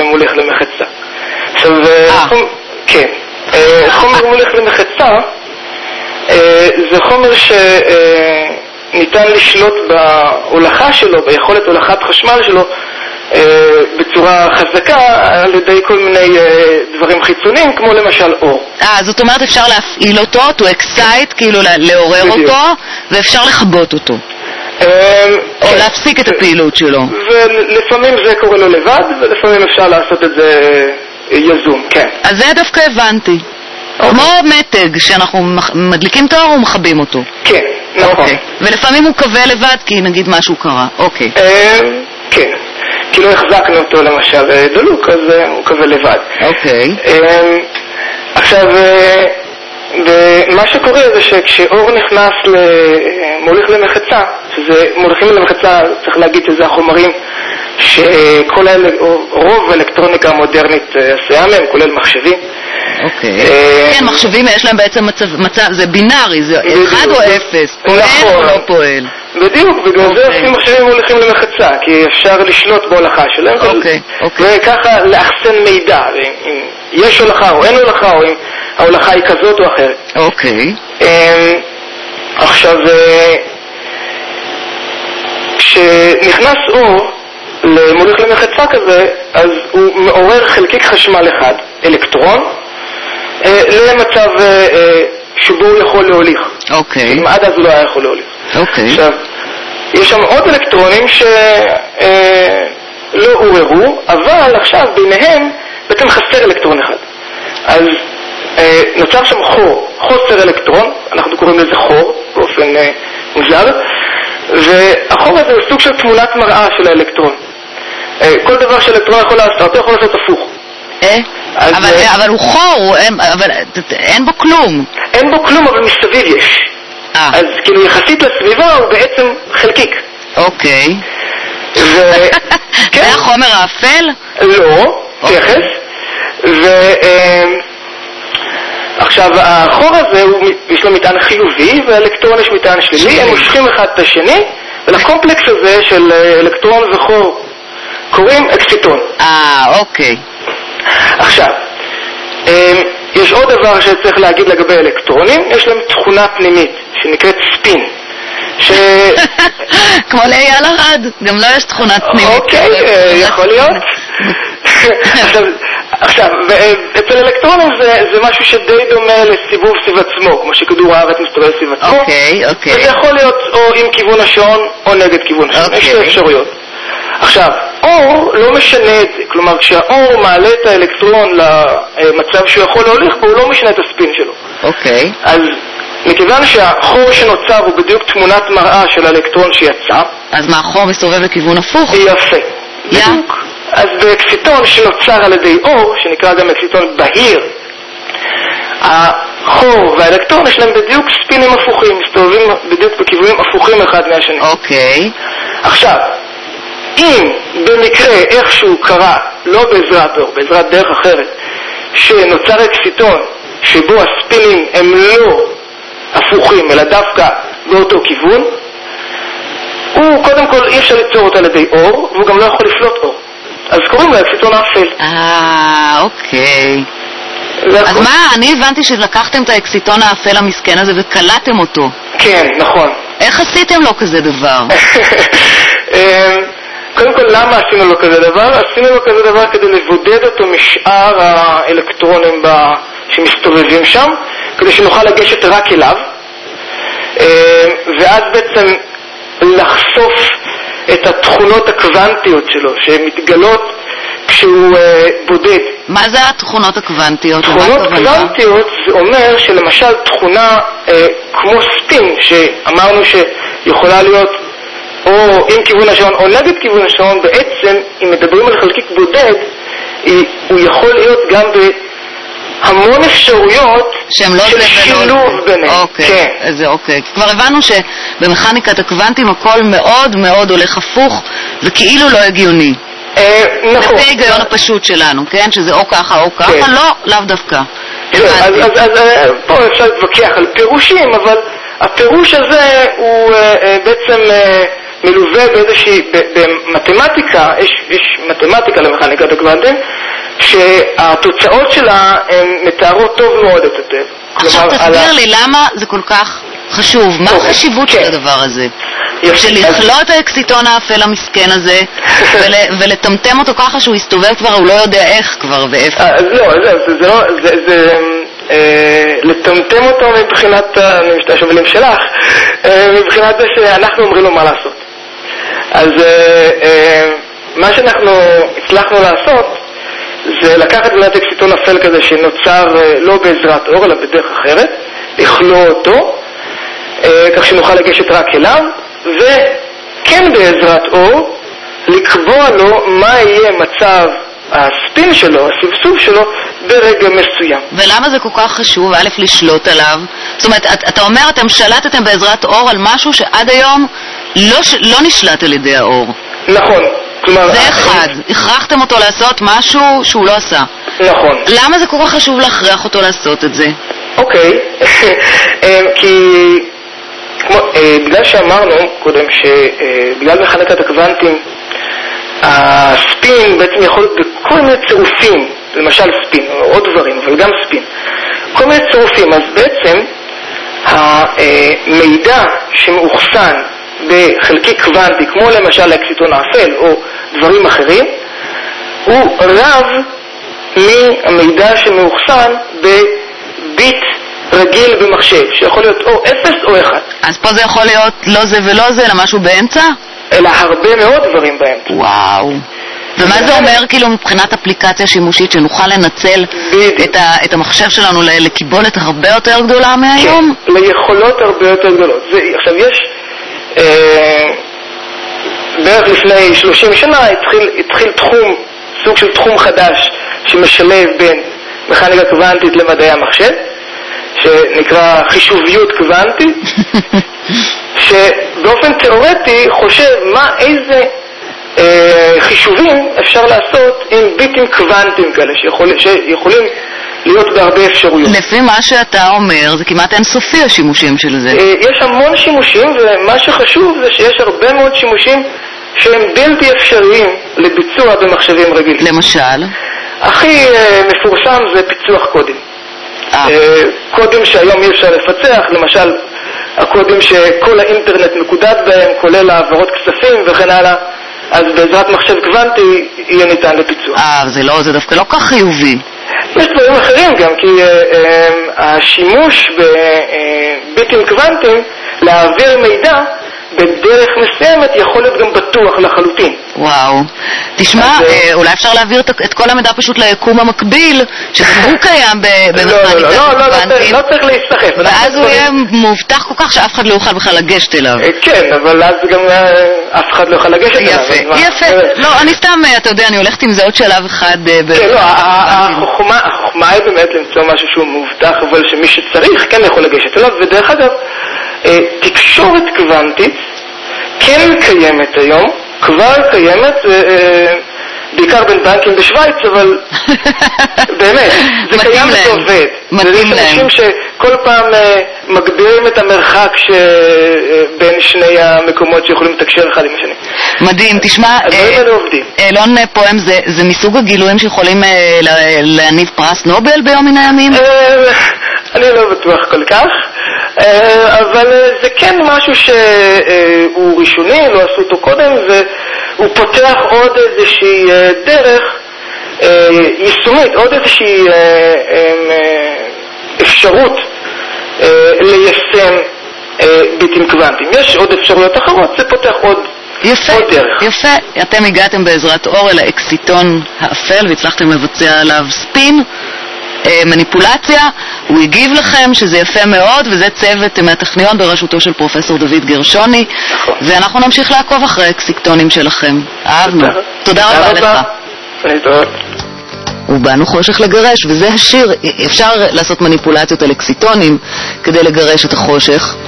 מוליך למחצה. עכשיו, כן, חומר מוליך למחצה זה חומר שניתן לשלוט בהולכה שלו, ביכולת הולכת חשמל שלו בצורה חזקה על ידי כל מיני דברים חיצוניים, כמו למשל אור. זאת אומרת אפשר להפעיל אותו, to excite, כאילו לעורר אותו, ואפשר לכבות אותו. או להפסיק את הפעילות שלו. ולפעמים זה קורה לו לבד, ולפעמים אפשר לעשות את זה יזום, כן. אז זה דווקא הבנתי. כמו מתג, שאנחנו מדליקים את האור ומכבים אותו. כן, נכון. ולפעמים הוא קווה לבד, כי נגיד משהו קרה. אוקיי. כן. כי לא החזקנו אותו למשל דלוק, אז הוא קווה לבד. אוקיי. עכשיו, ומה שקורה זה שכשאור נכנס מוליך למחצה, שזה מוליכים למחצה, צריך להגיד שזה החומרים שכל רוב האלקטרוניקה המודרנית עשויה מהם, כולל מחשבים. אוקיי. כן, מחשבים יש להם בעצם מצב, זה בינארי, זה 1 או 0, פועל או לא פועל. בדיוק, בגלל זה עושים מחשבים מוליכים למחצה, כי אפשר לשלוט בהולכה שלהם, וככה לאחסן מידע, אם יש הולכה או אין הולכה, או אם ההולכה היא כזאת או אחרת. אוקיי. עכשיו, כשנכנס אור למוליך למחצה כזה, אז הוא מעורר חלקיק חשמל אחד, אלקטרון, למצב שבו הוא יכול להוליך. אוקיי. אם עד אז הוא לא היה יכול להוליך. אוקיי. עכשיו, יש שם עוד אלקטרונים שלא עוררו, אבל עכשיו ביניהם בעצם חסר אלקטרון אחד. אז נוצר שם חוסר אלקטרון, אנחנו קוראים לזה חור, באופן מוזר, והחור הזה הוא סוג של תמונת מראה של האלקטרון. כל דבר שאלקטרון יכול לעשות, אתה יכול לעשות הפוך. אבל הוא חור, אבל אין בו כלום. אין בו כלום, אבל מסביב יש. אז כאילו יחסית לסביבה הוא בעצם חלקיק. אוקיי. זה החומר האפל? לא, תכף. עכשיו, החור הזה, יש לו מטען חיובי, והאלקטרון יש מטען שלילי, הם מושכים אחד את השני, ולקומפלקס הזה של אלקטרון וחור קוראים אקסיטון. אוקיי. עכשיו, יש עוד דבר שצריך להגיד לגבי אלקטרונים, יש להם תכונה פנימית שנקראת ספין. כמו לאייל ארד, גם לא יש תכונת פנימית. אוקיי, יכול להיות. עכשיו, אצל אלקטרונים זה משהו שדי דומה לסיבוב סביב עצמו, כמו שכדור הארץ מסתובב סביב עצמו. אוקיי. וזה יכול להיות או עם כיוון השעון או נגד כיוון השעון. יש שתי אפשרויות. עכשיו, אור לא משנה את זה, כלומר כשהאור מעלה את האלקטרון למצב שהוא יכול להוליך בו, הוא לא משנה את הספין שלו. אוקיי. אז מכיוון שהחור שנוצר הוא בדיוק תמונת מראה של האלקטרון שיצא, אז מה, החור מסתובב לכיוון הפוך? יפה. בדיוק. אז באקסיטון שנוצר על ידי אור, שנקרא גם אקסיטון בהיר, החור והאלקטרון יש להם בדיוק ספינים הפוכים, מסתובבים בדיוק בכיוונים הפוכים אחד מהשני. אוקיי. עכשיו, אם במקרה איכשהו קרה, לא בעזרת אור, בעזרת דרך אחרת, שנוצר אקסיטון שבו הספינים הם לא הפוכים, אלא דווקא באותו כיוון, הוא קודם כל אי אפשר ליצור אותו על ידי אור, והוא גם לא יכול לפלוט אור. אז קוראים לו אקסיטון האפל. אוקיי. אז מה, אני הבנתי שלקחתם את האקסיטון האפל המסכן הזה וקלטתם אותו. כן, נכון. איך עשיתם לו כזה דבר? קודם כל, למה עשינו לו כזה דבר? עשינו לו כזה דבר כדי לבודד אותו משאר האלקטרונים שמסתובבים שם, כדי שנוכל לגשת רק אליו, ואז בעצם לחשוף את התכונות הקוונטיות שלו, שמתגלות כשהוא בודד. מה זה התכונות הקוונטיות? תכונות קוונטיות זה אומר שלמשל תכונה כמו ספין, שאמרנו שיכולה להיות או עם כיוון השעון או נגד כיוון השעון, בעצם אם מדברים על חלקיק בודד, הוא יכול להיות גם בהמון אפשרויות לא של שילוב ביניהם. אוקיי, זה אוקיי. כבר הבנו שבמכניקת הקוונטים הכל מאוד מאוד הולך הפוך, וכאילו לא הגיוני. נכון. לפי ההיגיון הפשוט שלנו, כן? שזה או ככה או ככה, לאו דווקא. אז פה אפשר להתווכח על פירושים, אבל הפירוש הזה הוא בעצם מלווה באיזושהי, במתמטיקה, יש מתמטיקה למכניקת הקוונטים, כשהתוצאות שלה הן מתארות טוב מאוד את הטבע. עכשיו תסביר לי למה זה כל כך חשוב, מה החשיבות של הדבר הזה? של לכלות האקסיטון האפל המסכן הזה ולטמטם אותו ככה שהוא יסתובב כבר, הוא לא יודע איך כבר ואיפה. זה לטמטם אותו מבחינת, אני משתמשים שלך, מבחינת זה שאנחנו אומרים לו מה לעשות. אז מה שאנחנו הצלחנו לעשות זה לקחת באמת אקסיטון אפל כזה שנוצר לא בעזרת אור אלא בדרך אחרת, לכלוא אותו כך שנוכל לגשת רק אליו, וכן בעזרת אור לקבוע לו מה יהיה מצב הספין שלו, הסבסוב שלו ברגע מסוים. ולמה זה כל כך חשוב א' לשלוט עליו? זאת אומרת, אתה אומר אתם שלטתם בעזרת אור על משהו שעד היום לא נשלט על ידי האור. נכון. זה אחד, הכרחתם אותו לעשות משהו שהוא לא עשה. נכון. למה זה כל כך חשוב להכריח אותו לעשות את זה? אוקיי, כי בגלל שאמרנו קודם שבגלל מכניקת הקוונטים הספין בעצם יכול להיות בכל מיני צירופים, למשל ספין או עוד דברים, אבל גם ספין, כל מיני צירופים. אז בעצם המידע שמאוחסן בחלקי קוונטי, כמו למשל האקסיטון האפל או דברים אחרים, הוא רב מהמידע שמאוחסן בביט רגיל במחשב, שיכול להיות או 0 או 1. אז פה זה יכול להיות לא זה ולא זה, אלא משהו באמצע? אלא הרבה מאוד דברים באמצע. וואו. ומה זה אומר כאילו מבחינת אפליקציה שימושית שנוכל לנצל את המחשב שלנו לקיבולת הרבה יותר גדולה מהיום? כן, ליכולות הרבה יותר גדולות. עכשיו יש בערך לפני 30 שנה התחיל תחום, סוג של תחום חדש שמשלב בין מכניקה קוונטית למדעי המחשב, שנקרא חישוביות קוונטית, שבאופן תיאורטי חושב איזה חישובים אפשר לעשות עם ביטים קוונטיים כאלה שיכולים להיות בהרבה אפשרויות. לפי מה שאתה אומר זה כמעט אינסופי השימושים של זה. יש המון שימושים, ומה שחשוב זה שיש הרבה מאוד שימושים שהם בלתי אפשריים לביצוע במחשבים רגילים. למשל? הכי מפורסם זה פיצוח קודים. קודים שהיום אי אפשר לפצח, למשל הקודים שכל האינטרנט מקודד בהם, כולל העברות כספים וכן הלאה, אז בעזרת מחשב קוונטי יהיה ניתן לפיצוח. זה דווקא לא כך חיובי. יש דברים אחרים גם, כי השימוש בביטים קוונטיים להעביר מידע בדרך מסוימת יכול להיות גם בטוח לחלוטין. וואו. תשמע, אולי אפשר להעביר את כל המידע פשוט ליקום המקביל, שהוא קיים במכניקה קוונטית. לא צריך להסתחף. ואז הוא יהיה מובטח כל כך שאף אחד לא יוכל בכלל לגשת אליו. כן, אבל אז גם אף אחד לא יוכל לגשת אליו. יפה. לא, אני סתם, אתה יודע, אני הולכת עם זה עוד שלב אחד. כן, לא, החוכמה היא באמת למצוא משהו שהוא מובטח, אבל שמי שצריך כן יכול לגשת אליו. ודרך אגב, תקשורת קוונטית כן קיימת היום, כבר קיימת, בעיקר בין בנקים בשוויץ, אבל באמת, זה קיים וזה עובד. מתאים להם. אנשים שכל פעם מגבירים את המרחק בין שני המקומות שיכולים לתקשר אחד עם השני. מדהים, תשמע, אלון פועם, זה מסוג הגילויים שיכולים להניב פרס נובל ביום מן הימים? אני לא בטוח כל כך, אבל זה כן משהו שהוא ראשוני, לא עשו אותו קודם, והוא פותח עוד איזושהי דרך יישומית, עוד איזושהי אפשרות ליישם ביטים קוונטיים. יש עוד אפשרויות אחרות, זה פותח עוד דרך. יפה, אתם הגעתם בעזרת אור אל האקסיטון האפל והצלחתם לבצע עליו ספין, מניפולציה, הוא הגיב לכם שזה יפה מאוד, וזה צוות מהטכניון בראשותו של פרופסור דוד גרשוני, ואנחנו נמשיך לעקוב אחרי האקסיטונים שלכם. אהבנו. תודה רבה לך. ובאנו חושך לגרש, וזה השיר. אפשר לעשות מניפולציות על אקסיטונים כדי לגרש את החושך.